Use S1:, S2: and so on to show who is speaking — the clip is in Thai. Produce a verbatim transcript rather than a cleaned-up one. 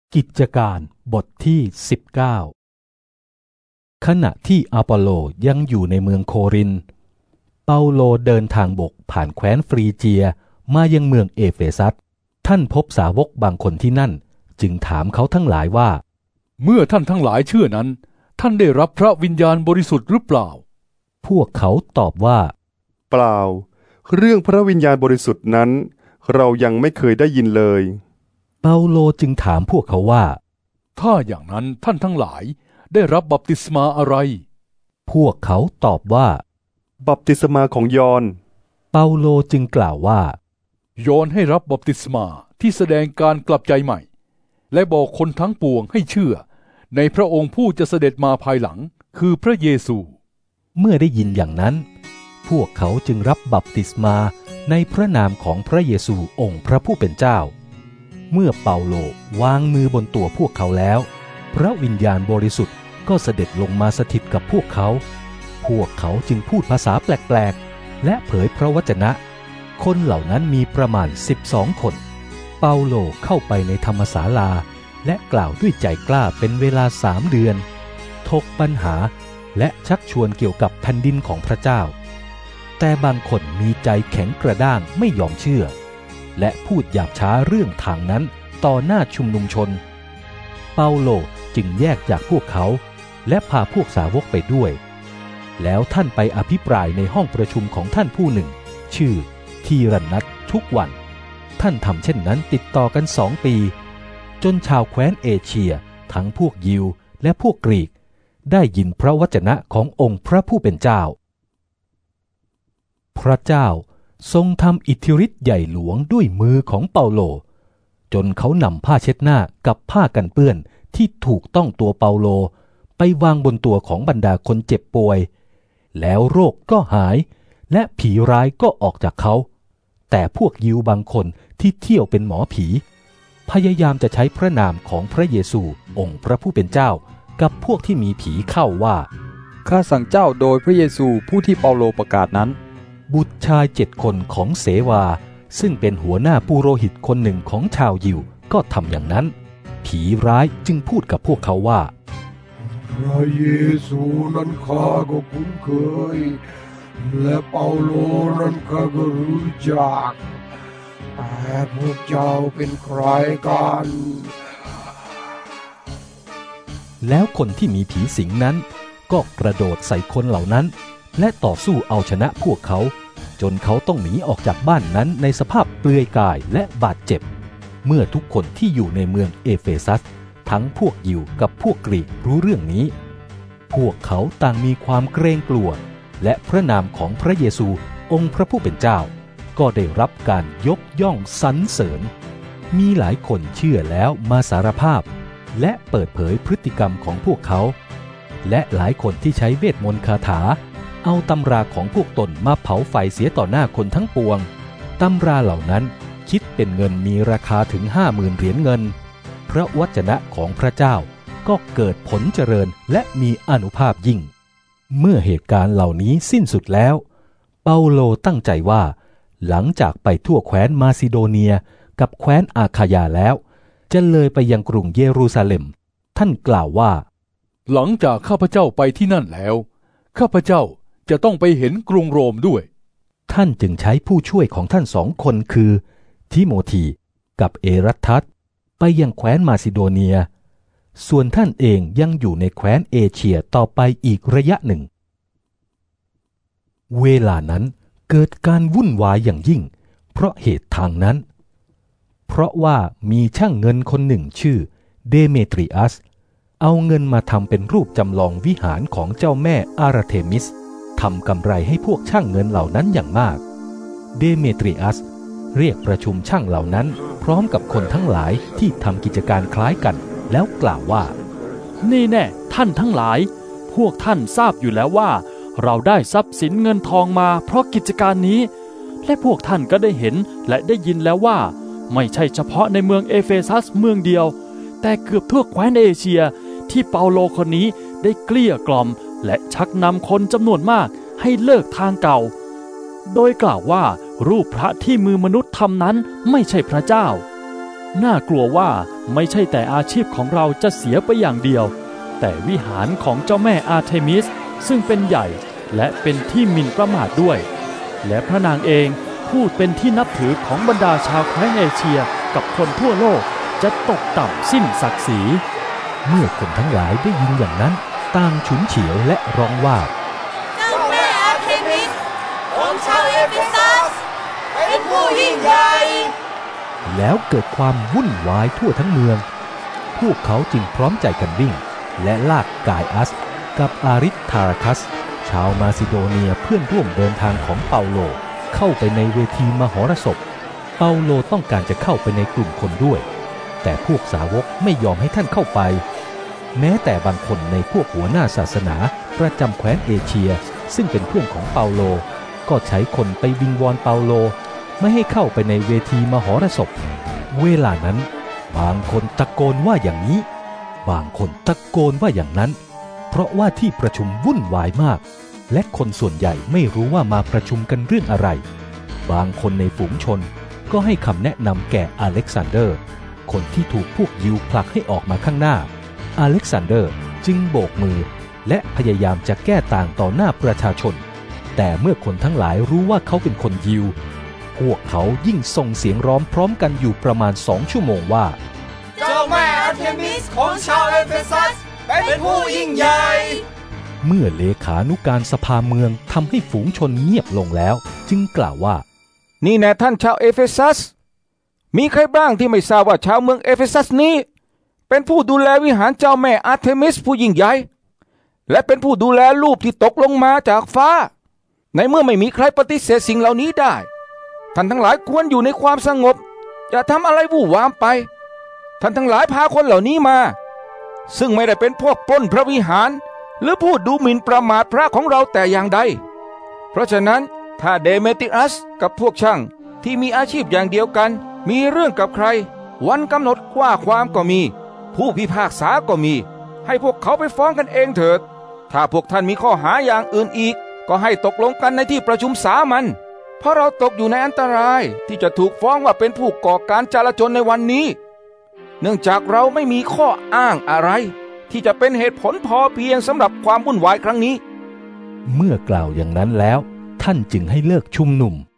S1: กิจการบทที่สิบเก้าขณะที่อปอลโลยังอยู่ในเมืองโครินธ์เปาโลเดินทางบกผ่านแคว้นฟรีเจียมายังเมืองเอเฟซัสท่านพบสาวกบางคนที่นั่นจึงถามเขาทั้งหลายว่า
S2: เมื่อท่านทั้งหลายเชื่อนั้นท่านได้รับพระวิญญาณบริสุทธิ์หรือเปล่า
S1: พวกเขาตอบว่า
S3: เปล่าเรื่องพระวิญญาณบริสุทธิ์นั้นเรายังไม่เคยได้ยินเลย
S1: เปาโลจึงถามพวกเขาว่า
S2: ถ้าอย่างนั้นท่านทั้งหลายได้รับบัพติศมาอะไร
S1: พวกเขาตอบว่า
S3: บัพติศมาของยอห์น
S1: เปาโลจึงกล่าวว่
S2: ายอห์นให้รับบัพติศมาที่แสดงการกลับใจใหม่และบอกคนทั้งปวงให้เชื่อในพระองค์ผู้จะเสด็จมาภายหลังคือพระเยซู
S1: เมื่อได้ยินอย่างนั้นพวกเขาจึงรับบัพติศมาในพระนามของพระเยซูองค์พระผู้เป็นเจ้าเมื่อเปาโลวางมือบนตัวพวกเขาแล้วพระวิญญาณบริสุทธิ์ก็เสด็จลงมาสถิตกับพวกเขาพวกเขาจึงพูดภาษาแปลกๆและเผยพระวจนะคนเหล่านั้นมีประมาณสิบสองคนเปาโลเข้าไปในธรรมศาลาและกล่าวด้วยใจกล้าเป็นเวลาสามเดือนถกปัญหาและชักชวนเกี่ยวกับแผ่นดินของพระเจ้าแต่บางคนมีใจแข็งกระด้างไม่ยอมเชื่อและพูดหยาบช้าเรื่องทางนั้นต่อหน้าชุมนุมชนเปาโลจึงแยกจากพวกเขาและพาพวกสาวกไปด้วยแล้วท่านไปอภิปรายในห้องประชุมของท่านผู้หนึ่งชื่อทีรันนัสทุกวันท่านทำเช่นนั้นติดต่อกันสองปีจนชาวแคว้นเอเชียทั้งพวกยิวและพวกกรีกได้ยินพระวจนะขององค์พระผู้เป็นเจ้าพระเจ้าทรงทำอิทธิฤทธิ์ใหญ่หลวงด้วยมือของเปาโลจนเขานำผ้าเช็ดหน้ากับผ้ากันเปื้อนที่ถูกต้องตัวเปาโลไปวางบนตัวของบรรดาคนเจ็บป่วยแล้วโรคก็หายและผีร้ายก็ออกจากเขาแต่พวกยิวบางคนที่เที่ยวเป็นหมอผีพยายามจะใช้พระนามของพระเยซูองค์พระผู้เป็นเจ้ากับพวกที่มีผีเข้าว่า
S4: ข้าสั่งเจ้าโดยพระเยซูผู้ที่เปาโลประกาศนั้น
S1: บุตรชายเจ็ดคนของเสวาซึ่งเป็นหัวหน้าปุโรหิตคนหนึ่งของชาวยิวก็ทำอย่างนั้นผีร้ายจึงพูดกับพวกเขาว่า
S5: พระเยซูนั้นข้าก็คุ้นเคยและเปาโลนั้นข้าก็รู้จักแต่พวกเจ้าเป็นใครกัน
S1: แล้วคนที่มีผีสิงนั้นก็กระโดดใส่คนเหล่านั้นและต่อสู้เอาชนะพวกเขาจนเขาต้องหนีออกจากบ้านนั้นในสภาพเปลือยกายและบาดเจ็บเมื่อทุกคนที่อยู่ในเมืองเอเฟซัสทั้งพวกยิวกับพวกกรีกรู้เรื่องนี้พวกเขาต่างมีความเกรงกลัวและพระนามของพระเยซูองค์พระผู้เป็นเจ้าก็ได้รับการยกย่องสรรเสริญมีหลายคนเชื่อแล้วมาสารภาพและเปิดเผยพฤติกรรมของพวกเขาและหลายคนที่ใช้เวทมนต์คาถาเอาตำราของพวกตนมาเผาไฟเสียต่อหน้าคนทั้งปวงตำราเหล่านั้นคิดเป็นเงินมีราคาถึงห้าหมื่นเหรียญเงินพระวจนะของพระเจ้าก็เกิดผลเจริญและมีอานุภาพยิ่งเมื่อเหตุการณ์เหล่านี้สิ้นสุดแล้วเปาโลตั้งใจว่าหลังจากไปทั่วแคว้นมาซิโดเนียกับแคว้นอาคายาแล้วจะเลยไปยังกรุงเยรูซาเล็มท่านกล่าวว่า
S2: หลังจากข้าพเจ้าไปที่นั่นแล้วข้าพเจ้าจะต้องไปเห็นกรุงโรมด้วย
S1: ท่านจึงใช้ผู้ช่วยของท่านสองคนคือทิโมธีกับเอรัสทัสไปยังแคว้นมาซิโดเนียส่วนท่านเองยังอยู่ในแคว้นเอเชียต่อไปอีกระยะหนึ่งเวลานั้นเกิดการวุ่นวายอย่างยิ่งเพราะเหตุทางนั้นเพราะว่ามีช่างเงินคนหนึ่งชื่อเดเมตริอัสเอาเงินมาทำเป็นรูปจำลองวิหารของเจ้าแม่อาราเทมิสทำกำไรให้พวกช่างเงินเหล่านั้นอย่างมากเดเมตริอัสเรียกประชุมช่างเหล่านั้นพร้อมกับคนทั้งหลายที่ทำกิจการคล้ายกันแล้วกล่าวว่า
S6: นี่แน่ท่านทั้งหลายพวกท่านทราบอยู่แล้วว่าเราได้ทรัพย์สินเงินทองมาเพราะกิจการนี้และพวกท่านก็ได้เห็นและได้ยินแล้วว่าไม่ใช่เฉพาะในเมืองเอเฟซัสเมืองเดียวแต่เกือบทั่วแคว้นเอเชียที่เปาโลคนนี้ได้เกลี้ยกล่อมและชักนำคนจำนวนมากให้เลิกทางเก่าโดยกล่าวว่ารูปพระที่มือมนุษย์ทำนั้นไม่ใช่พระเจ้าน่ากลัวว่าไม่ใช่แต่อาชีพของเราจะเสียไปอย่างเดียวแต่วิหารของเจ้าแม่อาร์เทมิสซึ่งเป็นใหญ่และเป็นที่หมิ่นประมาทด้วยและพระนางเองผู้เป็นที่นับถือของบรรดาชาวแคว้นเอเชียกับคนทั่วโลกจะตกต่ำสิ้นศักดิ์ศรี
S1: เมื่อคนทั้งหลายได้ยินอย่างนั้นต่างฉุนเฉียวและร้องว่า
S7: เจ้าแม่อาร์เทมิสของชาวเอเฟซัสเป็นผู้ยิ่งใหญ่
S1: แล้วเกิดความวุ่นวายทั่วทั้งเมืองพวกเขาจึงพร้อมใจกันวิ่งและลากกายอัสกับอาริสทาราคัสชาวมาซิโดเนียเพื่อนร่วมเดินทางของเปาโลเข้าไปในเวทีมหรสพเปาโลต้องการจะเข้าไปในกลุ่มคนด้วยแต่พวกสาวกไม่ยอมให้ท่านเข้าไปแม้แต่บางคนในพวกหัวหน้าศาสนาประจำแคว้นเอเชียซึ่งเป็นเพื่อนของเปาโลก็ใช้คนไปวิงวอนเปาโลไม่ให้เข้าไปในเวทีมหรสพเวลานั้นบางคนตะโกนว่าอย่างนี้บางคนตะโกนว่าอย่างนั้นเพราะว่าที่ประชุมวุ่นวายมากและคนส่วนใหญ่ไม่รู้ว่ามาประชุมกันเรื่องอะไรบางคนในฝูงชนก็ให้คำแนะนำแก่อเล็กซานเดอร์คนที่ถูกพวกยิวผลักให้ออกมาข้างหน้าอเล็กซานเดอร์จึงโบกมือและพยายามจะแก้ต่างต่อหน้าประชาชนแต่เมื่อคนทั้งหลายรู้ว่าเขาเป็นคนยิวพวกเขายิ่งส่งเสียงร้องพร้อมกันอยู่ประมาณสองชั่วโมงว่า
S7: เจ้าแม่อาร์เทมิสของชาวเอเฟซัสเป็นผู้ยิ่งใหญ่
S1: เมื่อเลขานุการสภาเมืองทำให้ฝูงชนเงียบลงแล้วจึงกล่าวว่า
S8: นี่แน่ท่านชาวเอเฟซัสมีใครบ้างที่ไม่ทราบว่าชาวเมืองเอเฟซัสนี้เป็นผู้ดูแลวิหารเจ้าแม่อาร์เทมิสผู้ยิ่งใหญ่และเป็นผู้ดูแลรูปที่ตกลงมาจากฟ้าในเมื่อไม่มีใครปฏิเสธสิ่งเหล่านี้ได้ท่านทั้งหลายควรอยู่ในความสงบอย่าทำอะไรวู่วามไปท่านทั้งหลายพาคนเหล่านี้มาซึ่งไม่ได้เป็นพวกปล้นพระวิหารหรือพูดดูหมิ่นประมาทพระของเราแต่อย่างใดเพราะฉะนั้นถ้าเดเมติอัสกับพวกช่างที่มีอาชีพอย่างเดียวกันมีเรื่องกับใครวันกำหนดว่าความก็มีผู้พิพากษาก็มีให้พวกเขาไปฟ้องกันเองเถิดถ้าพวกท่านมีข้อหาอย่างอื่นอีกก็ให้ตกลงกันในที่ประชุมสามัญเพราะเราตกอยู่ในอันตรายที่จะถูกฟ้องว่าเป็นผู้ก่อการจลาจลในวันนี้เนื่องจากเราไม่มีข้ออ้างอะไรที่จะเป็นเหตุผลพอเพียงสำหรับความวุ่นวายครั้งนี้
S1: เมื่อกล่าวอย่างนั้นแล้วท่านจึงให้เลิกชุมนุม